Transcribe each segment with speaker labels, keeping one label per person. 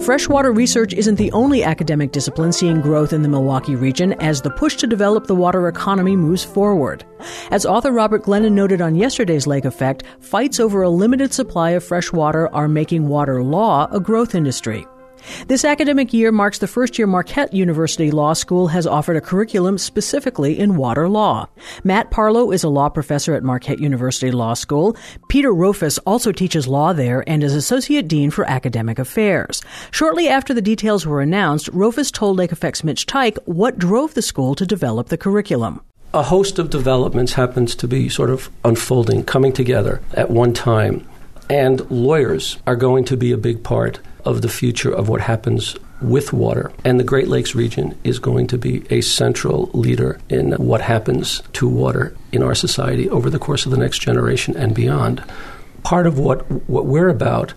Speaker 1: freshwater research isn't the only academic discipline seeing growth in the Milwaukee region as the push to develop the water economy moves forward. As author Robert Glennon noted on yesterday's Lake Effect, fights over a limited supply of fresh water are making water law a growth industry. This academic year marks the first year Marquette University Law School has offered a curriculum specifically in water law. Matt Parlow is a law professor at Marquette University Law School. Peter Rofus also teaches law there and is Associate Dean for Academic Affairs. Shortly after the details were announced, Rofus told Lake Effect's Mitch Teich what drove the school to develop the curriculum.
Speaker 2: A host of developments happens to be sort of unfolding, coming together at one time. And lawyers are going to be a big part of the future of what happens with water. And the Great Lakes region is going to be a central leader in what happens to water in our society over the course of the next generation and beyond. Part of what we're about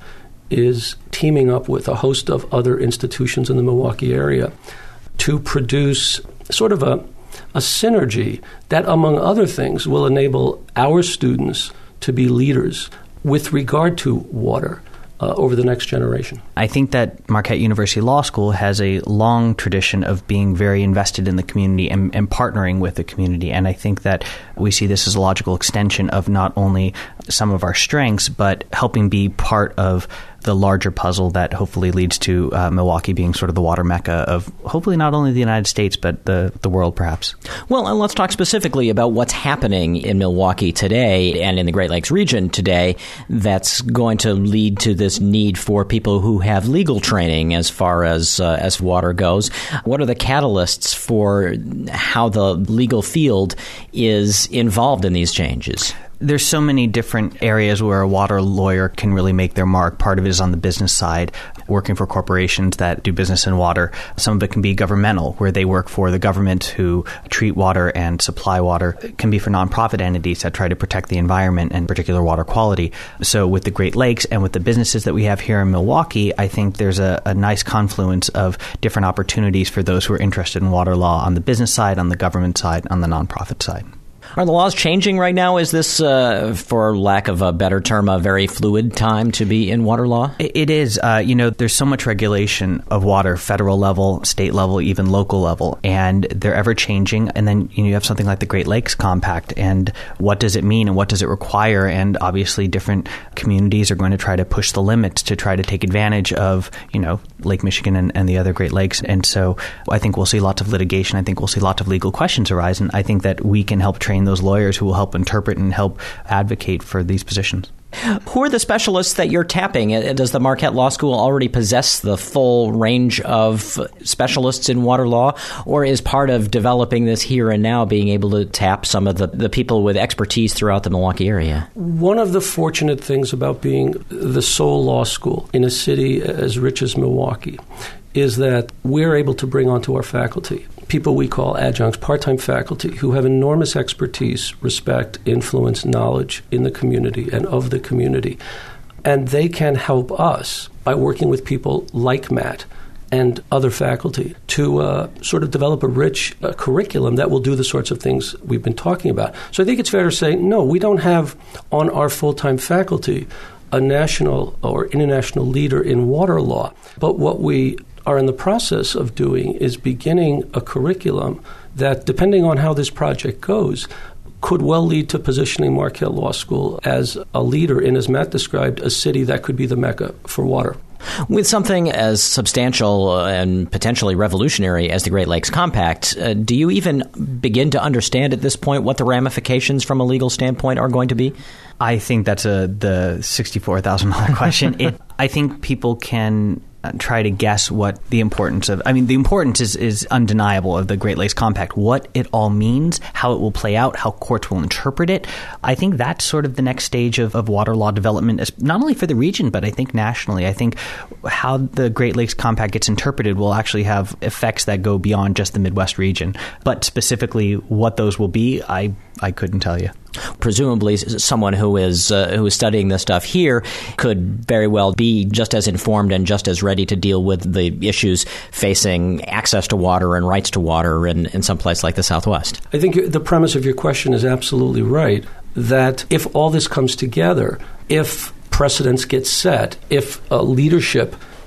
Speaker 2: is teaming up with a host of other institutions in the Milwaukee area to produce sort of a synergy that, among other things, will enable our students to be leaders with regard to water over the next generation.
Speaker 3: I think that Marquette University Law School has a long tradition of being very invested in the community and partnering with the community. And I think that we see this as a logical extension of not only some of our strengths, but helping be part of the larger puzzle that hopefully leads to Milwaukee being sort of the water mecca of hopefully not only the United States, but the world perhaps.
Speaker 4: Well, and let's talk specifically about what's happening in Milwaukee today and in the Great Lakes region today that's going to lead to this need for people who have legal training as far as water goes. What are the catalysts for how the legal field is involved in these changes?
Speaker 3: There's so many different areas where a water lawyer can really make their mark. Part of it is on the business side, working for corporations that do business in water. Some of it can be governmental, where they work for the government who treat water and supply water. It can be for nonprofit entities that try to protect the environment and particular water quality. So with the Great Lakes and with the businesses that we have here in Milwaukee, I think there's a nice confluence of different opportunities for those who are interested in water law on the business side, on the government side, on the nonprofit side.
Speaker 4: Are the laws changing right now? Is this, for lack of a better term, a very fluid time to be in water law?
Speaker 3: It is. There's so much regulation of water, federal level, state level, even local level, and they're ever changing. And then you have something like the Great Lakes Compact, and what does it mean and what does it require? And obviously different communities are going to try to push the limits to try to take advantage of, Lake Michigan and the other Great Lakes. And so I think we'll see lots of litigation. I think we'll see lots of legal questions arise. And I think that we can help train those lawyers who will help interpret and help advocate for these positions.
Speaker 4: Who are the specialists that you're tapping? Does the Marquette Law School already possess the full range of specialists in water law, or is part of developing this here and now being able to tap some of the people with expertise throughout the Milwaukee area?
Speaker 2: One of the fortunate things about being the sole law school in a city as rich as Milwaukee is that we're able to bring onto our faculty people we call adjuncts, part-time faculty, who have enormous expertise, respect, influence, knowledge in the community and of the community. And they can help us by working with people like Matt and other faculty to sort of develop a rich curriculum that will do the sorts of things we've been talking about. So I think it's fair to say, no, we don't have on our full-time faculty a national or international leader in water law. But what we are in the process of doing is beginning a curriculum that, depending on how this project goes, could well lead to positioning Marquette Law School as a leader in, as Matt described, a city that could be the mecca for water.
Speaker 4: With something as substantial and potentially revolutionary as the Great Lakes Compact, do you even begin to understand at this point what the ramifications from a legal standpoint are going to be?
Speaker 3: I think that's the $64,000 question. I think people can try to guess what the importance of, the importance is undeniable of the Great Lakes Compact, what it all means, how it will play out, how courts will interpret it. I think that's sort of the next stage of water law development, not only for the region, but I think nationally. I think how the Great Lakes Compact gets interpreted will actually have effects that go beyond just the Midwest region. But specifically what those will be, I couldn't tell you.
Speaker 4: Presumably, someone who is studying this stuff here could very well be just as informed and just as ready to deal with the issues facing access to water and rights to water in some place like the Southwest.
Speaker 2: I think the premise of your question is absolutely right, that if all this comes together, if precedents get set, if leadership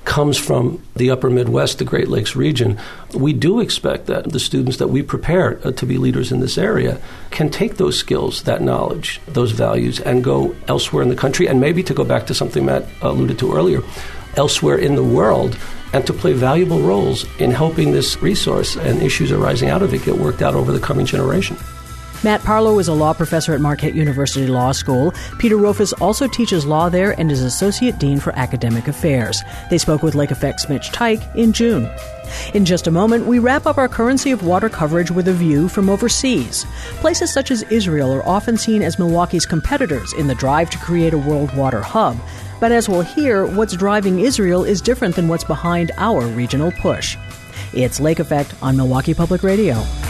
Speaker 2: comes from the upper Midwest, the Great Lakes region, we do expect that the students that we prepare to be leaders in this area can take those skills, that knowledge, those values, and go elsewhere in the country, and maybe to go back to something Matt alluded to earlier, elsewhere in the world, and to play valuable roles in helping this resource and issues arising out of it get worked out over the coming generation.
Speaker 1: Matt Parlow is a law professor at Marquette University Law School. Peter Rofus also teaches law there and is Associate Dean for Academic Affairs. They spoke with Lake Effect's Mitch Teich in June. In just a moment, we wrap up our Currency of Water coverage with a view from overseas. Places such as Israel are often seen as Milwaukee's competitors in the drive to create a world water hub. But as we'll hear, what's driving Israel is different than what's behind our regional push. It's Lake Effect on Milwaukee Public Radio.